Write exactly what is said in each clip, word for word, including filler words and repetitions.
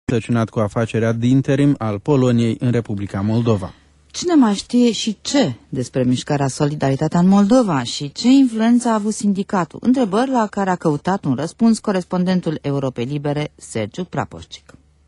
săcinat cu afacerea de interim al Poloniei în Republica Moldova. Cine mai știe și ce despre mișcarea Solidaritatea în Moldova și ce influență a avut sindicatul? Întrebări la care a căutat un răspuns corespondentul Europei Libere, Sergiu Prapoșcic.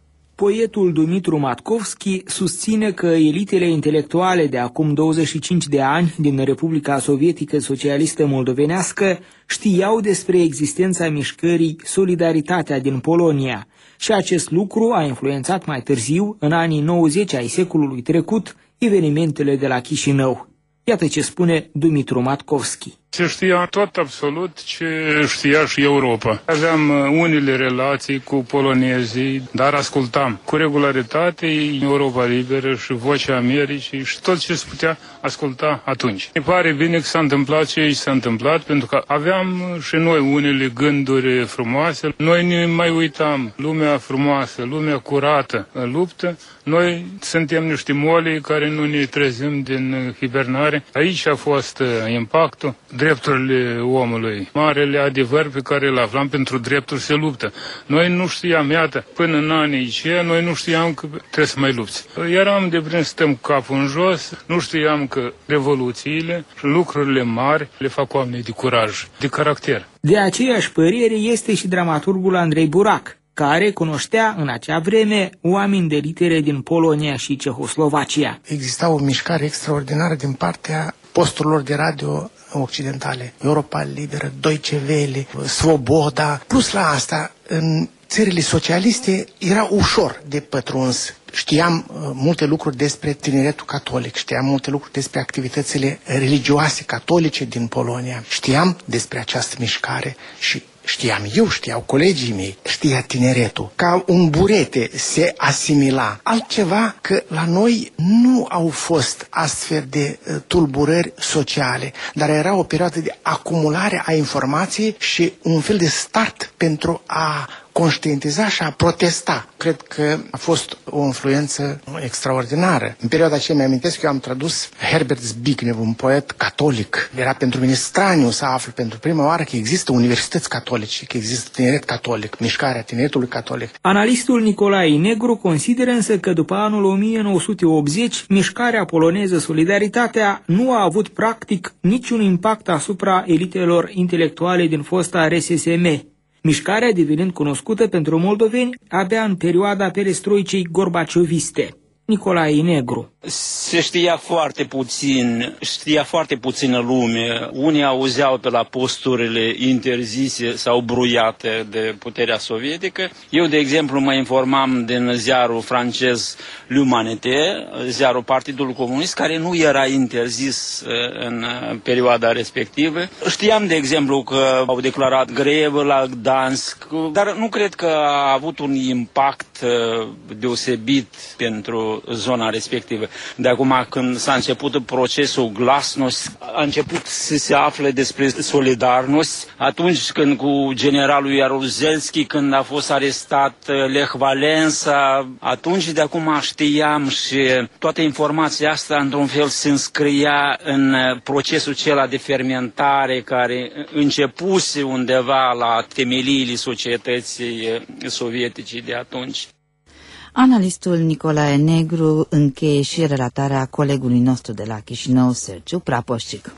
Poetul Dumitru Matkovski susține că elitele intelectuale de acum douăzeci și cinci de ani din Republica Sovietică Socialistă Moldovenească știau despre existența mișcării Solidaritatea din Polonia și acest lucru a influențat mai târziu, în anii nouăzeci ai secolului trecut, evenimentele de la Chișinău. Iată ce spune Dumitru Matkovski. Se știa tot absolut ce știa și Europa. Aveam unele relații cu polonezii, dar ascultam cu regularitate Europa Liberă și Vocea Americii și tot ce se putea asculta atunci. Mi pare bine că s-a întâmplat ce s-a întâmplat, pentru că aveam și noi unele gânduri frumoase. Noi ne mai uitam, lumea frumoasă, lumea curată în luptă. Noi suntem niște moli care nu ne trezim din hibernare. Aici a fost impactul. Drepturile omului, marele adevăr pe care îl aflam, pentru drepturi se luptă. Noi nu știam, iată, până în anii aceia, noi nu știam că trebuie să mai lupți. Eram de plin, stăm capul în jos, nu știam că revoluțiile și lucrurile mari le fac oamenii de curaj, de caracter. De aceeași părere este și dramaturgul Andrei Burac, care cunoștea în acea vreme oameni de litere din Polonia și Cehoslovacia. Exista o mișcare extraordinară din partea posturilor de radio occidentale, Europa Liberă, Deutsche Welle, Svoboda. Plus la asta, în țările socialiste era ușor de pătruns. Știam uh, multe lucruri despre tineretul catolic, știam multe lucruri despre activitățile religioase catolice din Polonia, știam despre această mișcare și știam eu, știau colegii mei, știa tineretul. Ca un burete se asimila. Altceva că la noi nu au fost astfel de uh, tulburări sociale, dar era o perioadă de acumulare a informației și un fel de start pentru a conștientiza și a protesta. Cred că a fost o influență extraordinară. În perioada aceea mi-amintesc că eu am tradus Herbert Zbigniew, un poet catolic. Era pentru mine straniu să aflu pentru prima oară că există universități catolice, că există tineret catolic, mișcarea tineretului catolic. Analistul Nicolae Negru consideră însă că după anul o mie nouă sute optzeci, mișcarea poloneză Solidaritatea nu a avut practic niciun impact asupra elitelor intelectuale din fosta R S S M. Mișcarea devenind cunoscută pentru moldoveni abia în perioada perestroicei gorbacioviste. Nicolae Negru. Se știa foarte puțin, știa foarte puțină lume. Unii auzeau pe la posturile interzise sau bruiate de puterea sovietică. Eu, de exemplu, mă informam din ziarul francez L'Humanité, ziarul Partidului Comunist, care nu era interzis în perioada respectivă. Știam, de exemplu, că au declarat grevă la Gdansk, dar nu cred că a avut un impact deosebit pentru zona respectivă. De acum, când s-a început procesul Glasnost, a început să se afle despre Solidarnost, atunci când cu generalul Jaruzelski, când a fost arestat Lech Walesa, atunci de acum știam și toată informația asta într-un fel se înscria în procesul acela de fermentare care începuse undeva la temeliile societății sovietice de atunci. Analistul Nicolae Negru încheie și relatarea colegului nostru de la Chișinău, Sergiu Prapoșcic.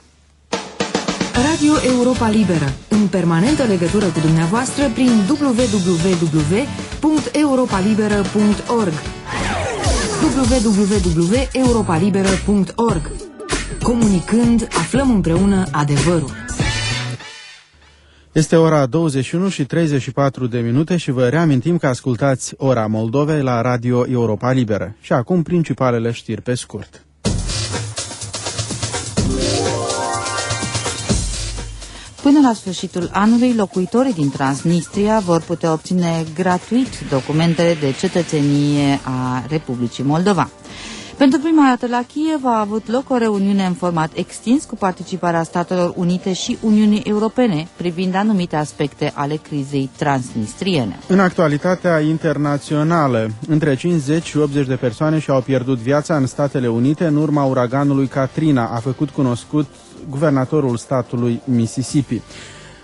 Radio Europa Liberă, în permanentă legătură cu dumneavoastră prin w w w punct europa liberă punct org w w w punct europa liberă punct org. Comunicând, aflăm împreună adevărul. Este ora douăzeci și unu și treizeci și patru de minute și vă reamintim că ascultați Ora Moldovei la Radio Europa Liberă. Și acum principalele știri pe scurt. Până la sfârșitul anului, locuitorii din Transnistria vor putea obține gratuit documentele de cetățenie a Republicii Moldova. Pentru prima dată la Kiev a avut loc o reuniune în format extins cu participarea Statelor Unite și Uniunii Europene privind anumite aspecte ale crizei transnistriene. În actualitatea internațională, între cincizeci și optzeci de persoane și-au pierdut viața în Statele Unite în urma uraganului Katrina, a făcut cunoscut guvernatorul statului Mississippi.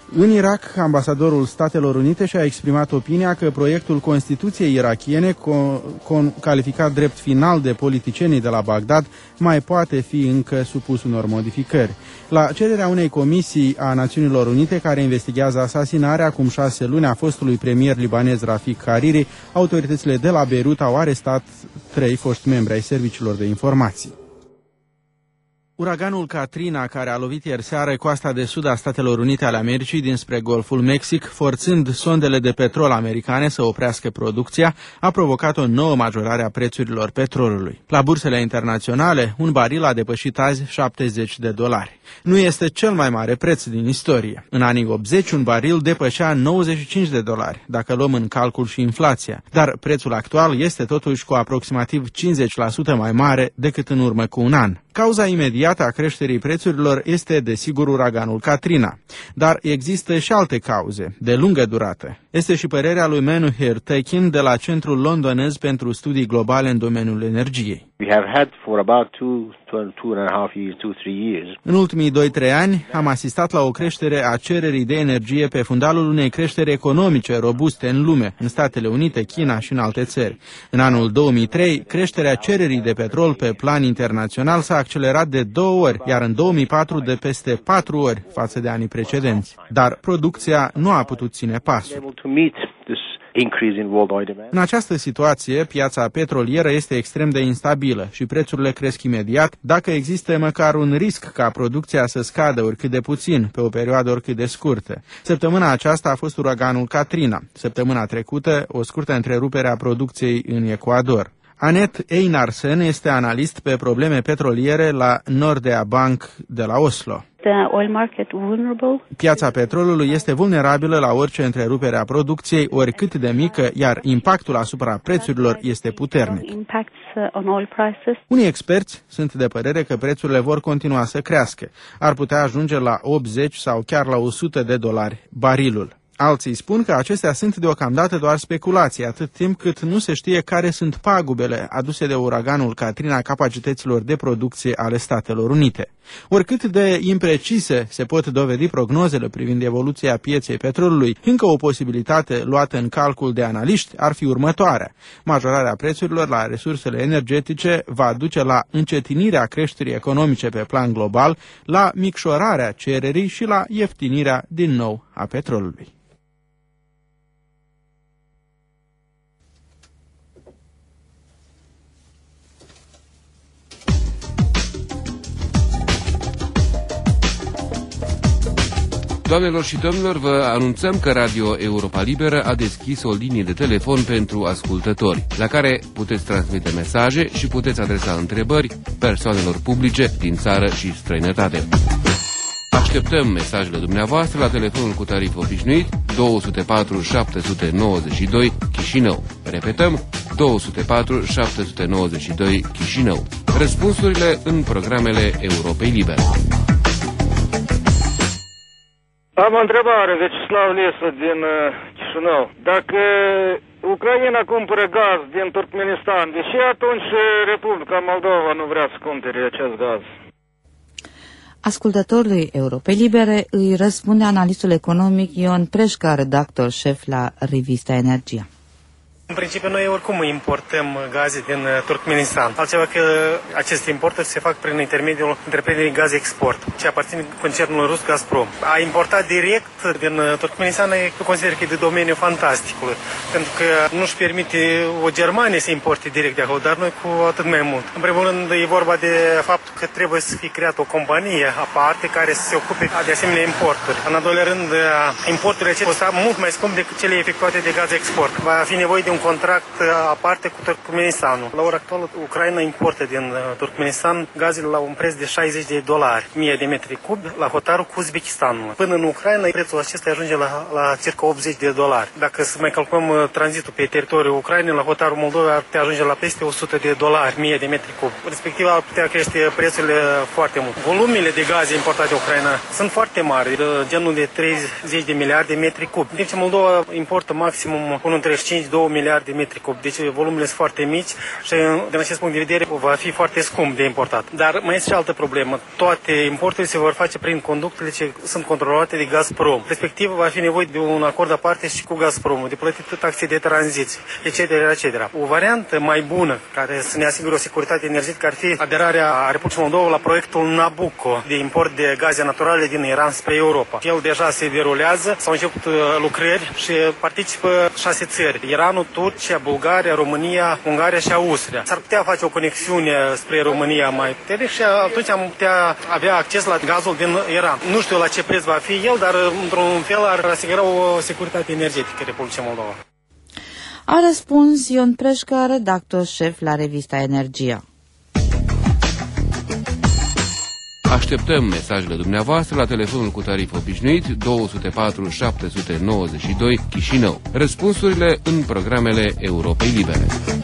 În Irak, ambasadorul Statelor Unite și-a exprimat opinia că proiectul Constituției irakiene, calificat drept final de politicienii de la Bagdad, mai poate fi încă supus unor modificări. La cererea unei comisii a Națiunilor Unite care investigează asasinarea acum șase luni a fostului premier libanez Rafik Hariri, autoritățile de la Beirut au arestat trei foști membri ai serviciilor de informații. Uraganul Katrina, care a lovit ieri seară coasta de sud a Statelor Unite ale Americii dinspre Golful Mexic, forțând sondele de petrol americane să oprească producția, a provocat o nouă majorare a prețurilor petrolului. La bursele internaționale, un baril a depășit azi șaptezeci de dolari. Nu este cel mai mare preț din istorie. În anii optzeci, un baril depășea nouăzeci și cinci de dolari, dacă luăm în calcul și inflația. Dar prețul actual este totuși cu aproximativ cincizeci la sută mai mare decât în urmă cu un an. Cauza imediată a creșterii prețurilor este, desigur, uraganul Katrina. Dar există și alte cauze, de lungă durată. Este și părerea lui Menuher Tekin de la Centrul Londonez pentru Studii Globale în domeniul energiei. We have had for about two, two, two and a half years, two, three years. În ultimii doi trei ani am asistat la o creștere a cererii de energie pe fundalul unei creșteri economice robuste în lume, în Statele Unite, China și în alte țări. În anul două mii trei, creșterea cererii de petrol pe plan internațional s-a accelerat de două ori, iar în două mii patru de peste patru ori față de anii precedenți. Dar producția nu a putut ține pasul. În această situație, piața petrolieră este extrem de instabilă și prețurile cresc imediat dacă există măcar un risc ca producția să scadă oricât de puțin, pe o perioadă oricât de scurtă. Săptămâna aceasta a fost uraganul Katrina. Săptămâna trecută, o scurtă întrerupere a producției în Ecuador. Anet Einarsen este analist pe probleme petroliere la Nordea Bank de la Oslo. Piața petrolului este vulnerabilă la orice întrerupere a producției, oricât de mică, iar impactul asupra prețurilor este puternic. Unii experți sunt de părere că prețurile vor continua să crească. Ar putea ajunge la optzeci sau chiar la o sută de dolari barilul. Alții spun că acestea sunt deocamdată doar speculații, atât timp cât nu se știe care sunt pagubele aduse de uraganul Katrina capacităților de producție ale Statelor Unite. Oricât de imprecise se pot dovedi prognozele privind evoluția pieței petrolului, încă o posibilitate luată în calcul de analiști ar fi următoarea. Majorarea prețurilor la resursele energetice va duce la încetinirea creșterii economice pe plan global, la micșorarea cererii și la ieftinirea din nou a petrolului. Doamnelor și domnilor, vă anunțăm că Radio Europa Liberă a deschis o linie de telefon pentru ascultători, la care puteți transmite mesaje și puteți adresa întrebări persoanelor publice din țară și străinătate. Așteptăm mesajele dumneavoastră la telefonul cu tarif obișnuit două zero patru șapte nouă doi Chișinău. Repetăm, două zero patru șapte nouă doi Chișinău. Răspunsurile în programele Europei Libere. Am o întrebare, Vecislav Lesă din uh, Chișinău. Dacă Ucraina cumpără gaz din Turkmenistan, de ce atunci Republica Moldova nu vrea să cumpere acest gaz? Ascultătorului Europei Libere îi răspunde analistul economic Ion Preșca, redactor șef la revista Energia. În principiu, noi oricum importăm gaze din Turkmenistan. Altceva că aceste importuri se fac prin intermediul întreprinderii Gaz Export, ce aparține concernului rus Gazprom. A importa direct din Turkmenistan, eu consider că e de domeniu fantasticul, pentru că nu-și permite o Germanie să importe direct de acolo, dar noi cu atât mai mult. În primul rând, e vorba de faptul că trebuie să fie creată o companie aparte care să se ocupe de asemenea importuri. În al doilea rând, importurile acestea costă mult mai scump decât cele efectuate de Gaz Export. Va fi nevoie de un contract aparte cu Turkmenistanul. La ora actuală, Ucraina importă din Turkmenistan gazele la un preț de șaizeci de dolari mie de metri cub la hotarul cu Uzbekistanul. Până în Ucraina, prețul acesta ajunge la, la circa optzeci de dolari. Dacă să mai calculăm tranzitul pe teritoriul Ucrainei, la hotarul Moldovei ar putea ajunge la peste o sută de dolari mie de metri cub. Respectiv ar putea crește prețurile foarte mult. Volumele de gaze importate de Ucraina sunt foarte mari, de genul de treizeci de miliarde de metri cub. Deci Moldova importă maximum unu virgulă treizeci și cinci - două miliarde miliarde de metri cub. Deci volumele sunt foarte mici și din acest punct de vedere va fi foarte scump de importat. Dar mai este și altă problemă. Toate importurile se vor face prin conductele ce sunt controlate de Gazprom. Respectiv va fi nevoie de un acord aparte și cu Gazprom, de plătit taxe de tranziție, et cetera, et cetera. O variantă mai bună care să ne asigure o securitate energetică ar fi aderarea Republicii Moldova la proiectul Nabucco de import de gaze naturale din Iran spre Europa. El deja se derulează, s-au început lucrări și participă șase țări: Iranul, Turcia, Bulgaria, România, Ungaria și Austria. S-ar putea face o conexiune spre România mai puternic și atunci am putea avea acces la gazul din Iran. Nu știu la ce preț va fi el, dar într-un fel ar asigura o securitate energetică Republicii Moldova. A răspuns Ion Preșca, redactor șef la revista Energia. Așteptăm mesajele dumneavoastră la telefonul cu tarif obișnuit două zero patru șapte nouă doi Chișinău. Răspunsurile în programele Europei Libere.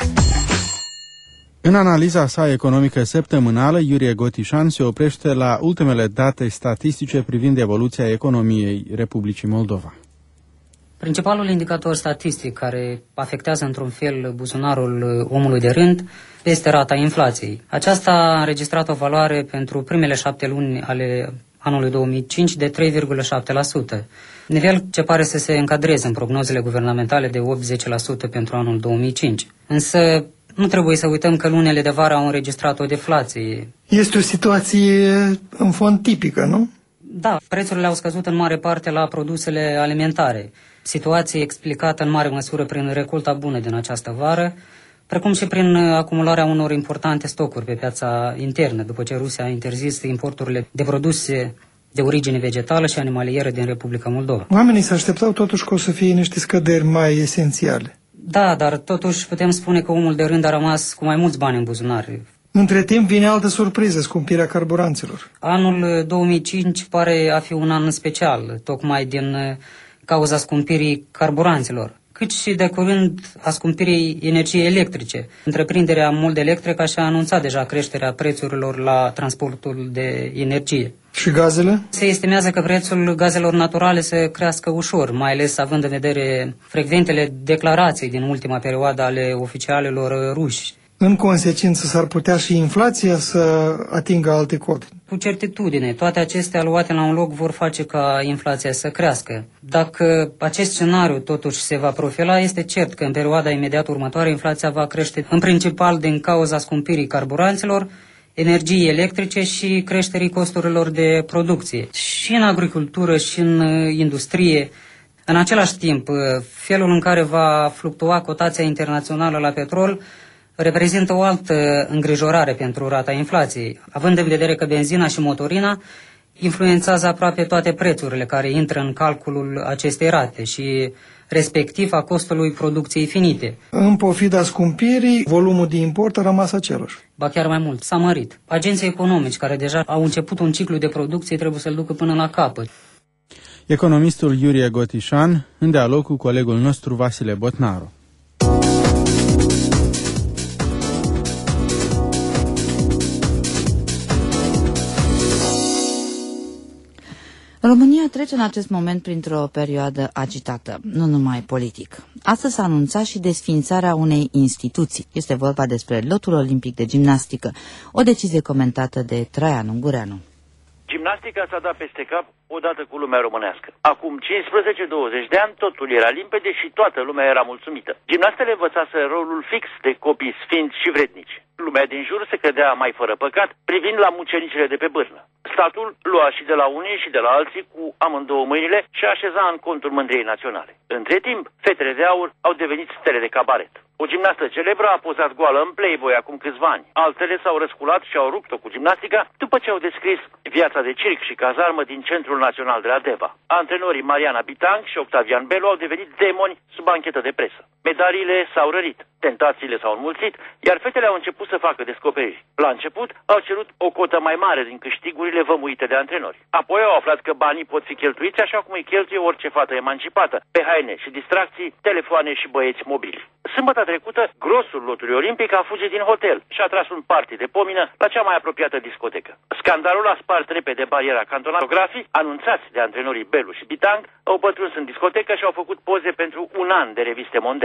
În analiza sa economică săptămânală, Iurie Gotișan se oprește la ultimele date statistice privind evoluția economiei Republicii Moldova. Principalul indicator statistic care afectează într-un fel buzunarul omului de rând este rata inflației. Aceasta a înregistrat o valoare pentru primele șapte luni ale anului două mii cinci de trei virgulă șapte la sută, nivel ce pare să se încadreze în prognozele guvernamentale de opt la zece la sută pentru anul două mii cinci. Însă nu trebuie să uităm că lunile de vară au înregistrat o deflație. Este o situație în fond tipică, nu? Da, prețurile au scăzut în mare parte la produsele alimentare. Situație explicată în mare măsură prin recolta bună din această vară, precum și prin acumularea unor importante stocuri pe piața internă, după ce Rusia a interzis importurile de produse de origine vegetală și animalieră din Republica Moldova. Oamenii se așteptau totuși că o să fie niște scăderi mai esențiale. Da, dar totuși putem spune că omul de rând a rămas cu mai mulți bani în buzunar. Între timp vine altă surpriză, scumpirea carburanților. Anul două mii cinci pare a fi un an special, tocmai din cauza scumpirii carburanților, cât și de curând a scumpirii energiei electrice. Întreprinderea Mold Electrica și-a anunțat deja creșterea prețurilor la transportul de energie. Și gazele? Se estimează că prețul gazelor naturale să crească ușor, mai ales având în vedere frecventele declarații din ultima perioadă ale oficialilor ruși. În consecință, s-ar putea și inflația să atingă alte cote. Cu certitudine, toate acestea luate la un loc vor face ca inflația să crească. Dacă acest scenariu totuși se va profila, este cert că în perioada imediat următoare inflația va crește în principal din cauza scumpirii carburanților, energiei electrice și creșterii costurilor de producție. Și în agricultură și în industrie. În același timp, felul în care va fluctua cotația internațională la petrol reprezintă o altă îngrijorare pentru rata inflației, având în vedere că benzina și motorina influențează aproape toate prețurile care intră în calculul acestei rate și respectiv a costului producției finite. În pofida scumpirii, volumul de import a rămas același. Ba chiar mai mult, s-a mărit. Agenții economici care deja au început un ciclu de producție trebuie să-l ducă până la capăt. Economistul Iurie Gotișan, în dialog cu colegul nostru Vasile Botnaru. România trece în acest moment printr-o perioadă agitată, nu numai politic. Astăzi s-a anunțat și desființarea unei instituții. Este vorba despre lotul olimpic de gimnastică, o decizie comentată de Traian Ungureanu. Gimnastica s-a dat peste cap odată cu lumea românească. Acum cincisprezece douăzeci de ani totul era limpede și toată lumea era mulțumită. Gimnastele învățase rolul fix de copii sfinți și vrednici. Lumea din jur se credea mai fără păcat, privind la mucenicile de pe bârnă. Statul lua și de la unii și de la alții cu amândouă mâinile și așeza în contul mândriei naționale. Între timp, fetele de aur au devenit stele de cabaret. O gimnastă celebră a pozat goală în Playboy acum câțiva ani. Altele s-au răsculat și au rupt-o cu gimnastica după ce au descris viața de circ și cazarmă din Centrul Național de la Deva. Antrenorii Mariana Bitang și Octavian Belu au devenit demoni sub anchetă de presă. Medaliile s-au rărit, tentațiile s-au înmulțit, iar fetele au început să facă descoperiri. La început au cerut o cotă mai mare din câștigurile vămuite de antrenori. Apoi au aflat că banii pot fi cheltuiți așa cum îi cheltuie orice fată emancipată, pe haine și distracții, telefoane și băieți mobili. Sâmbătă trecută, grosul lotului olimpic a fugit din hotel și a tras un party de pomină la cea mai apropiată discotecă. Scandalul a spart repede bariera cantonatografii, anunțați de antrenorii Belu și Bitang, au pătruns în discotecă și au făcut poze pentru un an de reviste mondene.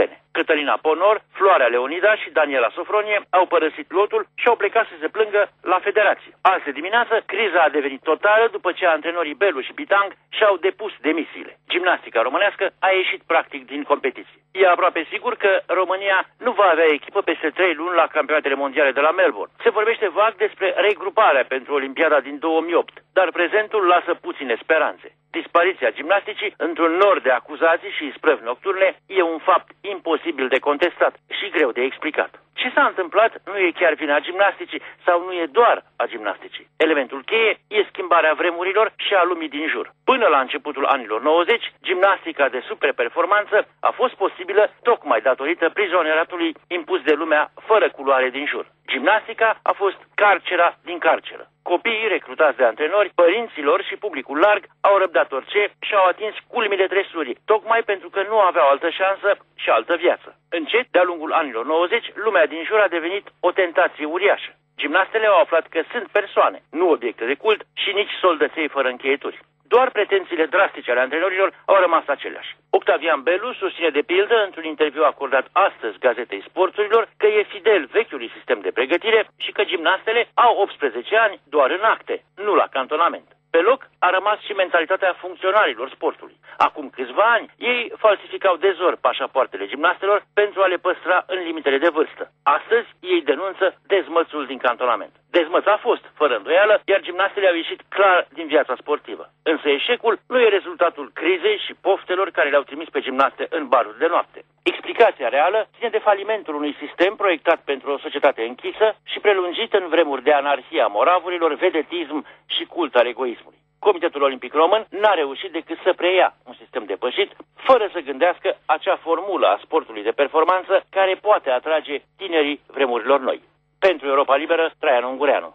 europene. Cătălina Ponor, Floarea Leonida și Daniela Sofronie au părăsit lotul și au plecat să se plângă la federație. Azi dimineață, criza a devenit totală după ce antrenorii Belu și Pitang și-au depus demisiile. Gimnastica românească a ieșit practic din competiție. E aproape sigur că România nu va avea echipă peste trei luni la campionatele mondiale de la Melbourne. Se vorbește vag despre regruparea pentru Olimpiada din două mii opt, dar prezentul lasă puține speranțe. Dispariția gimnasticii într-un nor de acuzații și isprăvi nocturne e un fapt imposibil de contestat și greu de explicat. Ce s-a întâmplat nu e chiar vina gimnasticii sau nu e doar a gimnasticii. Elementul cheie e schimbarea vremurilor și a lumii din jur. Până la începutul anilor nouăzeci, gimnastica de superperformanță a fost posibilă tocmai datorită prizonieratului impus de lumea fără culoare din jur. Gimnastica a fost carcera din carceră. Copiii recrutați de antrenori, părinților și publicul larg au răbdat orice și au atins culmile tresurii, tocmai pentru că nu aveau altă șansă și altă viață. Încet, de-a lungul anilor nouăzeci, lumea din jur a devenit o tentație uriașă. Gimnastele au aflat că sunt persoane, nu obiecte de cult și nici soldăței fără încheieturi. Doar pretențiile drastice ale antrenorilor au rămas aceleași. Octavian Belu susține de pildă într-un interviu acordat astăzi Gazetei Sporturilor că e fidel vechiului sistem de pregătire și că gimnastele au optsprezece ani doar în acte, nu la cantonament. Pe loc a rămas și mentalitatea funcționarilor sportului. Acum câțiva ani, ei falsificau de zor pașapoartele gimnastelor pentru a le păstra în limitele de vârstă. Astăzi, ei denunță dezmățul din cantonament. Dezmăț a fost, fără îndoială, iar gimnastele au ieșit clar din viața sportivă. Însă eșecul nu e rezultatul crizei și poftelor care le-au trimis pe gimnaste în baruri de noapte. Explicația reală ține de falimentul unui sistem proiectat pentru o societate închisă și prelungit în vremuri de anarhia moravurilor, vedetism și cult al egoismului. Comitetul Olimpic Român n-a reușit decât să preia un sistem depășit, fără să gândească acea formulă a sportului de performanță care poate atrage tinerii vremurilor noi. Pentru Europa Liberă, Traian Ungureanu.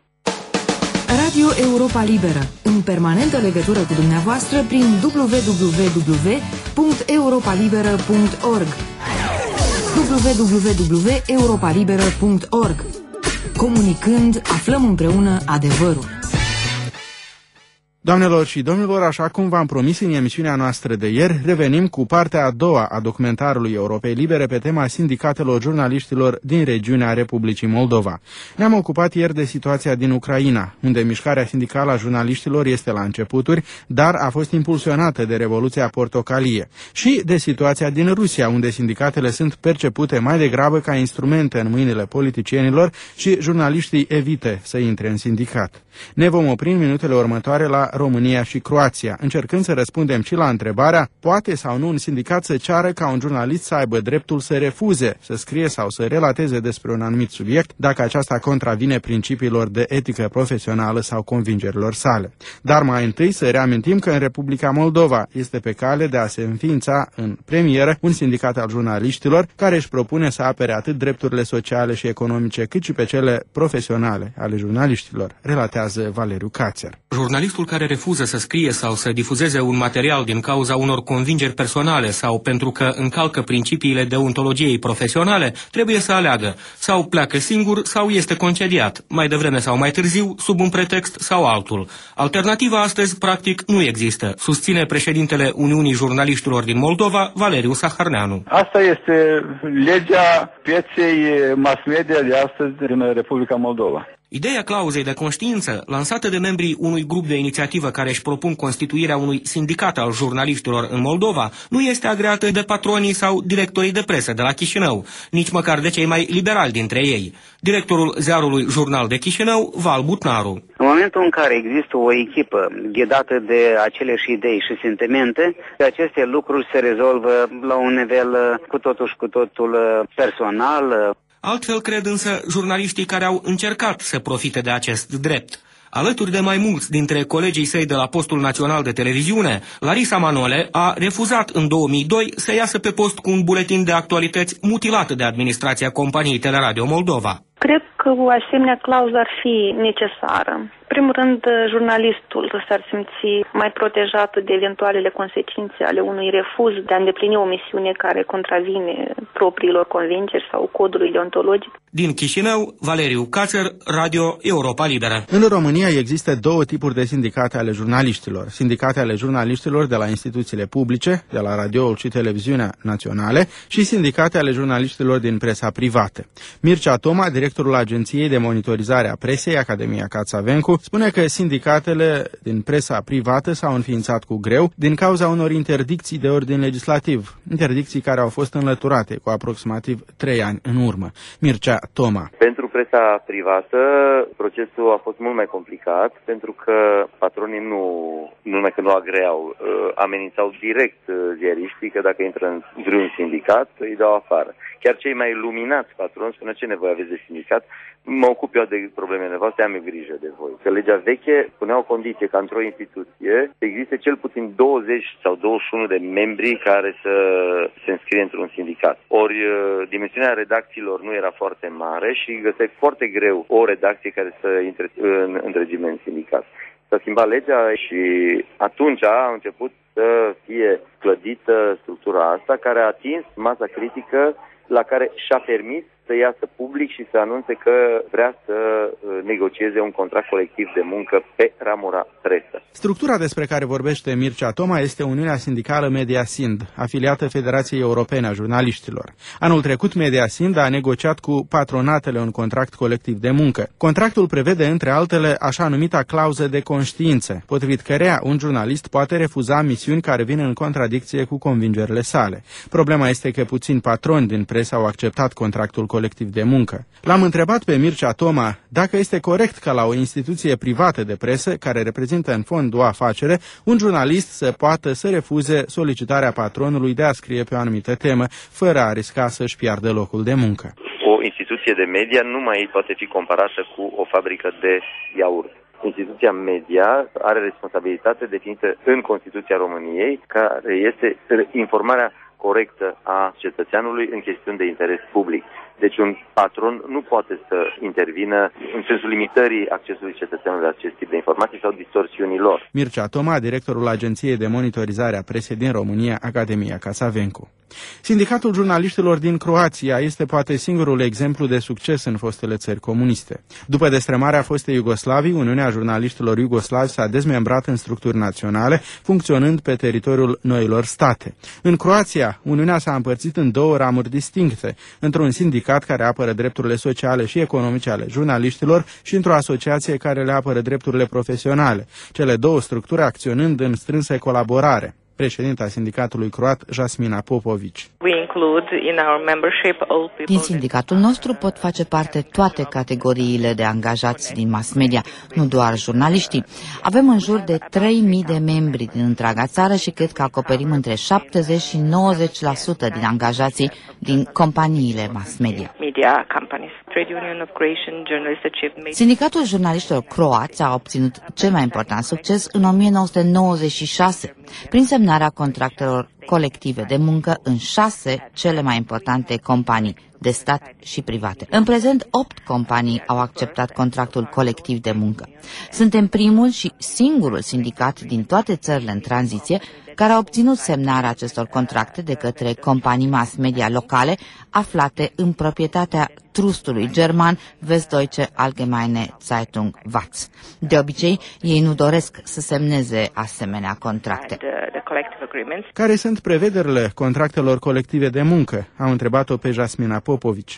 Radio Europa Liberă, în permanentă legătură cu dumneavoastră prin w w w punct europa liberă punct org w w w punct europa liberă punct org. Comunicând, aflăm împreună adevărul. Doamnelor și domnilor, așa cum v-am promis în emisiunea noastră de ieri, revenim cu partea a doua a documentarului Europei Libere pe tema sindicatelor jurnaliștilor din regiunea Republicii Moldova. Ne-am ocupat ieri de situația din Ucraina, unde mișcarea sindicală a jurnaliștilor este la începuturi, dar a fost impulsionată de Revoluția Portocalie, și de situația din Rusia, unde sindicatele sunt percepute mai degrabă ca instrumente în mâinile politicienilor și jurnaliștii evită să intre în sindicat. Ne vom opri în minutele următoare la România și Croația, încercând să răspundem și la întrebarea, poate sau nu un sindicat să ceară ca un jurnalist să aibă dreptul să refuze să scrie sau să relateze despre un anumit subiect, dacă aceasta contravine principiilor de etică profesională sau convingerilor sale. Dar mai întâi să reamintim că în Republica Moldova este pe cale de a se înființa în premieră un sindicat al jurnaliștilor care își propune să apere atât drepturile sociale și economice cât și pe cele profesionale ale jurnaliștilor, relatează Valeriu Cațer. Jurnalistul care refuză să scrie sau să difuzeze un material din cauza unor convingeri personale sau pentru că încalcă principiile deontologiei profesionale, trebuie să aleagă. Sau pleacă singur sau este concediat, mai devreme sau mai târziu, sub un pretext sau altul. Alternativa astăzi, practic, nu există, susține președintele Uniunii Jurnaliștilor din Moldova, Valeriu Saharneanu. Asta este legea pieței mass media de astăzi din Republica Moldova. Ideea clauzei de conștiință, lansată de membrii unui grup de inițiativă care își propun constituirea unui sindicat al jurnaliștilor în Moldova, nu este agreată de patronii sau directorii de presă de la Chișinău, nici măcar de cei mai liberali dintre ei. Directorul ziarului Jurnal de Chișinău, Val Butnaru. În momentul în care există o echipă ghidată de aceleași idei și sentimente, aceste lucruri se rezolvă la un nivel cu totul și cu totul personal. Altfel cred însă jurnaliștii care au încercat să profite de acest drept. Alături de mai mulți dintre colegii săi de la Postul Național de Televiziune, Larisa Manole a refuzat în două mii doi să iasă pe post cu un buletin de actualități mutilat de administrația companiei Teleradio Moldova. Cred că dacă o asemenea clauză ar fi necesară. În primul rând, jurnalistul s-ar simți mai protejat de eventualele consecințe ale unui refuz de a îndeplini o misiune care contravine propriilor convingeri sau codului deontologic. Din Chișinău, Valeriu Cațăr, Radio Europa Liberă. În România există două tipuri de sindicate ale jurnaliștilor. Sindicate ale jurnaliștilor de la instituțiile publice, de la radioul și televiziunea naționale, și sindicate ale jurnaliștilor din presa privată. Mircea Toma, directorul Agenției de Monitorizare a Presei, Academia Cațavencu, spune că sindicatele din presa privată s-au înființat cu greu din cauza unor interdicții de ordin legislativ, interdicții care au fost înlăturate cu aproximativ trei ani în urmă. Mircea Toma. Pentru presa privată, procesul a fost mult mai complicat, pentru că patronii nu, nu numai că nu agreau, amenințau direct ziariștii că dacă intră în vreun sindicat, îi dau afară. Chiar cei mai luminați patroni spună: ce nevoie aveți de sindicat? Mă ocup eu de problemele voastre, am grijă de voi. Că legea veche punea o condiție ca într-o instituție să existe cel puțin douăzeci sau douăzeci și unu de membri care să se înscrie într-un sindicat. Ori dimensiunea redacțiilor nu era foarte mare și găseai foarte greu o redacție care să intre în întregime în sindicat. S-a schimbat legea și atunci a început să fie clădită structura asta, care a atins masa critică la care și-a permis să iasă public și să anunțe că vrea să negocieze un contract colectiv de muncă pe ramura presă. Structura despre care vorbește Mircea Toma este Uniunea Sindicală Mediasind, afiliată Federației Europene a Jurnaliștilor. Anul trecut, Mediasind a negociat cu patronatele un contract colectiv de muncă. Contractul prevede, între altele, așa numita clauză de conștiință, potrivit căreia un jurnalist poate refuza misiuni care vin în contradicție cu convingerile sale. Problema este că puțini patroni din presă au acceptat contractul colectiv de muncă. L-am întrebat pe Mircea Toma dacă este corect ca la o instituție privată de presă, care reprezintă în fond o afacere, un jurnalist să poată să refuze solicitarea patronului de a scrie pe o anumită temă, fără a risca să-și piardă locul de muncă. O instituție de media nu mai poate fi comparată cu o fabrică de iaurt. Instituția media are responsabilitate definită în Constituția României, care este informarea corectă a cetățeanului în chestiuni de interes public. Deci un patron nu poate să intervină în sensul limitării accesului cetățenului la acest tip de informații sau distorsiunilor. Mircea Toma, directorul Agenției de Monitorizare a Presei din România, Academia Cațavencu. Sindicatul jurnaliștilor din Croația este poate singurul exemplu de succes în fostele țări comuniste. După destrămarea fostei Iugoslavii, Uniunea Jurnaliștilor Iugoslavi s-a dezmembrat în structuri naționale, funcționând pe teritoriul noilor state. În Croația, Uniunea s-a împărțit în două ramuri distincte, într-un sindicat care apără drepturile sociale și economice ale jurnaliștilor și într-o asociație care le apără drepturile profesionale, cele două structuri acționând în strânsă colaborare. Președinta sindicatului croat, Jasmina Popovici. Din sindicatul nostru pot face parte toate categoriile de angajați din mass media, nu doar jurnaliștii. Avem în jur de trei mii de membri din întreaga țară și cred că acoperim între șaptezeci și nouăzeci la sută din angajații din companiile mass media. Sindicatul jurnaliștilor croați a obținut cel mai important succes în o mie nouă sute nouăzeci și șase, prin semnarea contractelor colective de muncă în șase cele mai importante companii de stat și private. În prezent, opt companii au acceptat contractul colectiv de muncă. Suntem primul și singurul sindicat din toate țările în tranziție care a obținut semnarea acestor contracte de către companii mass media locale aflate în proprietatea trustului german Westdeutsche Allgemeine Zeitung W A Z. De obicei, ei nu doresc să semneze asemenea contracte. Care sunt prevederile contractelor colective de muncă? Am întrebat-o pe Jasmina Popovici.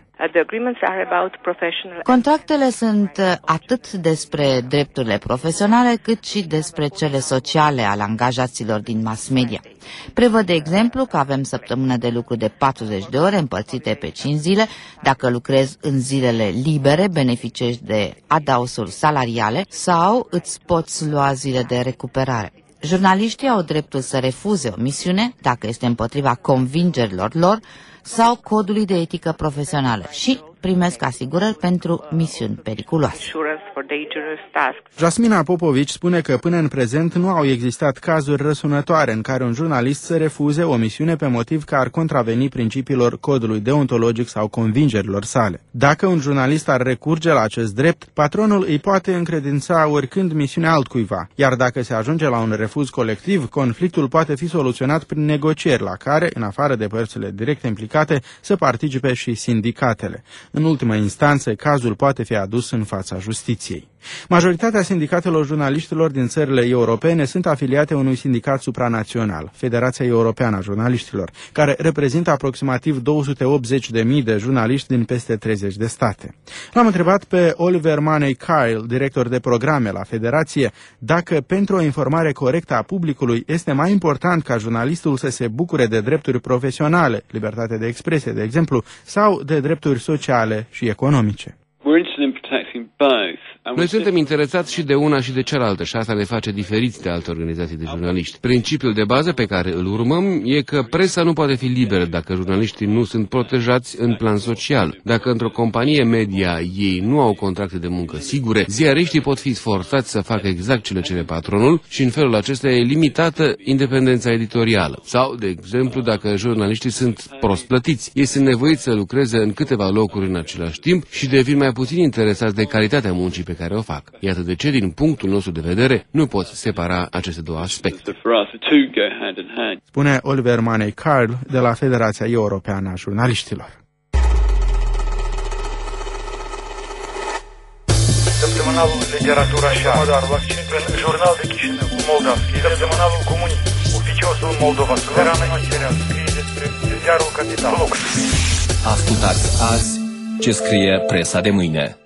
Contractele sunt atât despre drepturile profesionale, cât și despre cele sociale ale angajaților din mass media. Prevăd, de exemplu, că avem săptămână de lucru de patruzeci de ore împărțite pe cinci zile. Dacă lucrezi în zilele libere, beneficiezi de adaosuri salariale sau îți poți lua zile de recuperare. Jurnaliștii au dreptul să refuze o misiune dacă este împotriva convingerilor lor sau codului de etică profesională și primesc asigurări pentru misiuni periculoase. Jasmina Popovici spune că până în prezent nu au existat cazuri răsunătoare în care un jurnalist să refuze o misiune pe motiv că ar contraveni principiilor codului deontologic sau convingerilor sale. Dacă un jurnalist ar recurge la acest drept, patronul îi poate încredința oricând misiunea altcuiva, iar dacă se ajunge la un refuz colectiv, conflictul poate fi soluționat prin negocieri la care, în afară de părțile direct implicate, să participe și sindicatele. În ultimă instanță, cazul poate fi adus în fața justiției. Majoritatea sindicatelor jurnaliștilor din țările europene sunt afiliate unui sindicat supranațional, Federația Europeană a Jurnaliștilor, care reprezintă aproximativ două sute optzeci de mii de jurnaliști din peste treizeci de state. L-am întrebat pe Oliver Money-Kyle, director de programe la Federație, dacă pentru o informare corectă a publicului este mai important ca jurnalistul să se bucure de drepturi profesionale, libertate de expresie, de exemplu, sau de drepturi sociale și economice. Noi suntem interesați și de una și de cealaltă și asta ne face diferiți de alte organizații de jurnaliști. Principiul de bază pe care îl urmăm e că presa nu poate fi liberă dacă jurnaliștii nu sunt protejați în plan social. Dacă într-o companie media ei nu au contracte de muncă sigure, ziariștii pot fi forțați să facă exact ce le cere patronul și în felul acesta e limitată independența editorială. Sau, de exemplu, dacă jurnaliștii sunt prost plătiți, ei sunt nevoiți să lucreze în câteva locuri în același timp și devin mai puțin interesați de calitatea muncii pe care o fac. Iată de ce, din punctul nostru de vedere, nu poți separa aceste două aspecte. Spune Oliver Money-Kyle de la Federația Europeană a Jurnaliștilor. Săptămânalul Literatura și Artă, în Jurnal de Chișinău, Moldavski, Săptămânalul Comunii, Oficiosul Moldova, Suverană Istoria, scrie despre ziarul Capital. Ascultați azi ce scrie presa de mâine.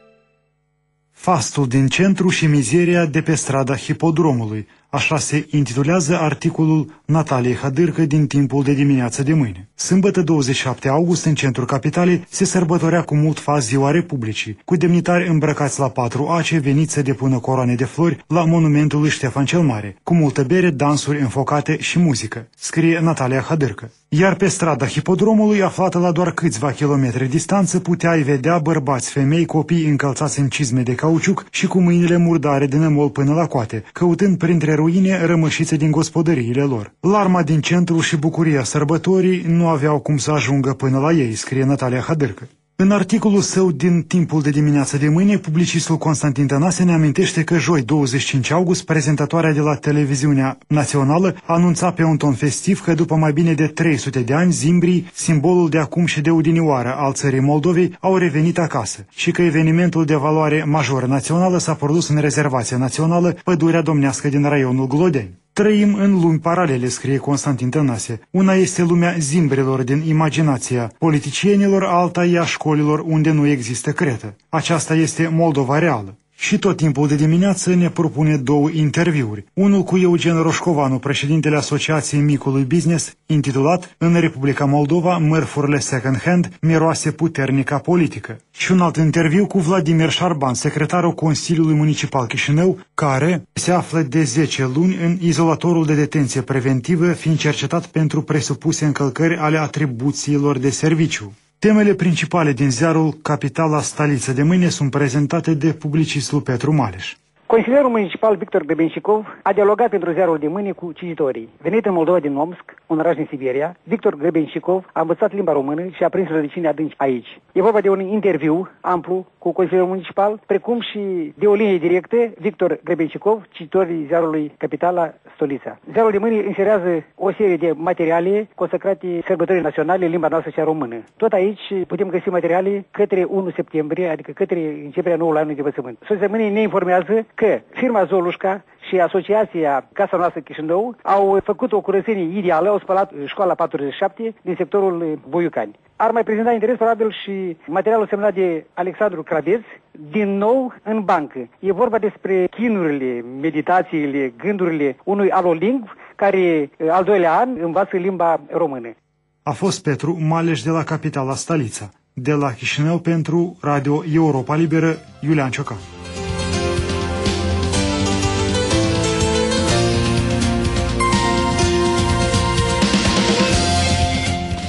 Fastul din centru și mizeria de pe strada Hipodromului. Așa se intitulează articolul Nataliei Hadârcă din Timpul de dimineață de mâine. Sâmbătă douăzeci și șapte august, în centrul capitalei, se sărbătorea cu mult faz Ziua Republicii, cu demnitari îmbrăcați la patru ace veniți să depună coroane de flori la monumentul lui Ștefan cel Mare, cu multă bere, dansuri înfocate și muzică, scrie Natalia Hadârcă. Iar pe strada Hipodromului, aflată la doar câțiva kilometri distanță, puteai vedea bărbați, femei, copii încălțați în cizme de cauciuc și cu mâinile murdare de nămol până la coate, căutând printre ruine rămășițe din gospodăriile lor. Larma din centru și bucuria sărbătorii nu aveau cum să ajungă până la ei, scrie Natalia Hadârcă. În articolul său din Timpul de dimineață de mâine, publicistul Constantin Tănase ne amintește că joi douăzeci și cinci august, prezentatoarea de la televiziunea națională anunța pe un ton festiv că după mai bine de trei sute de ani, zimbrii, simbolul de acum și de odinioară al țării Moldovei, au revenit acasă și că evenimentul de valoare majoră națională s-a produs în rezervația națională Pădurea Domnească din raionul Glodeni. Trăim în lumi paralele, scrie Constantin Tănase. Una este lumea zimbrilor din imaginația politicienilor, alta e a școlilor unde nu există cretă. Aceasta este Moldova reală. Și tot timpul de dimineață ne propune două interviuri. Unul cu Eugen Roșcovanu, președintele Asociației Micului Business, intitulat În Republica Moldova, mărfurile second-hand miroase puternica politică. Și un alt interviu cu Vladimir Șarban, secretarul Consiliului Municipal Chișinău, care se află de zece luni în izolatorul de detenție preventivă, fiind cercetat pentru presupuse încălcări ale atribuțiilor de serviciu. Temele principale din ziarul Capitala Staliță de mâine sunt prezentate de publicistul Petru Maleș. Consilierul municipal Victor Grebenșicov a dialogat pentru ziarul de mâine cu cititorii. Venit în Moldova din Omsk, un oraș din Siberia, Victor Grebenșicov a învățat limba română și a prins rădăcini adânci aici. E vorba de un interviu amplu cu consilierul municipal, precum și de o linie directă, Victor Grebenșicov, cititorii ziarului Capitala Stolița. Ziarul de mâine inserează o serie de materiale consacrate sărbătorii naționale în limba noastră cea română. Tot aici putem găsi materiale către unu septembrie, adică către începerea noului an de învățământ. Soția mâine ne informează că firma Zolușca și asociația Casa Noastră Chișinău au făcut o curățenie ideală, au spălat școala patruzeci și șapte din sectorul Boiucani. Ar mai prezenta interes probabil și materialul semnat de Alexandru Crabeț, din nou în bancă. E vorba despre chinurile, meditațiile, gândurile unui alolingv care al doilea an învață limba română. A fost Petru Maleș de la Capitala Stalița. De la Chișinău pentru Radio Europa Liberă, Iulian Ciocan.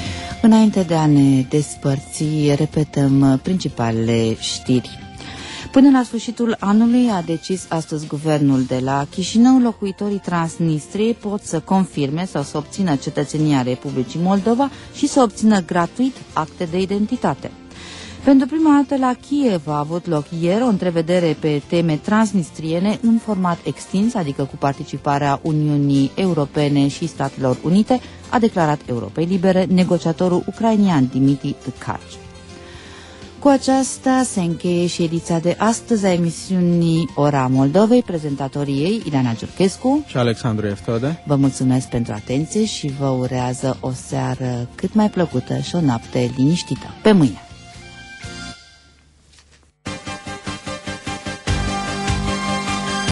Înainte de a ne despărți, repetăm principalele știri. Până la sfârșitul anului, a decis astăzi guvernul de la Chișinău, locuitorii Transnistriei pot să confirme sau să obțină cetățenia Republicii Moldova și să obțină gratuit acte de identitate. Pentru prima dată la Kiev a avut loc ieri o întrevedere pe teme transnistriene în format extins, adică cu participarea Uniunii Europene și Statelor Unite, a declarat Europei Libere negociatorul ucrainian Dimitri Tkaci. Cu aceasta se încheie și ediția de astăzi a emisiunii Ora Moldovei, prezentatorii ei Ileana Giurchescu și Alexandru Eftode. Vă mulțumesc pentru atenție și vă urează o seară cât mai plăcută și o noapte liniștită. Pe mâine!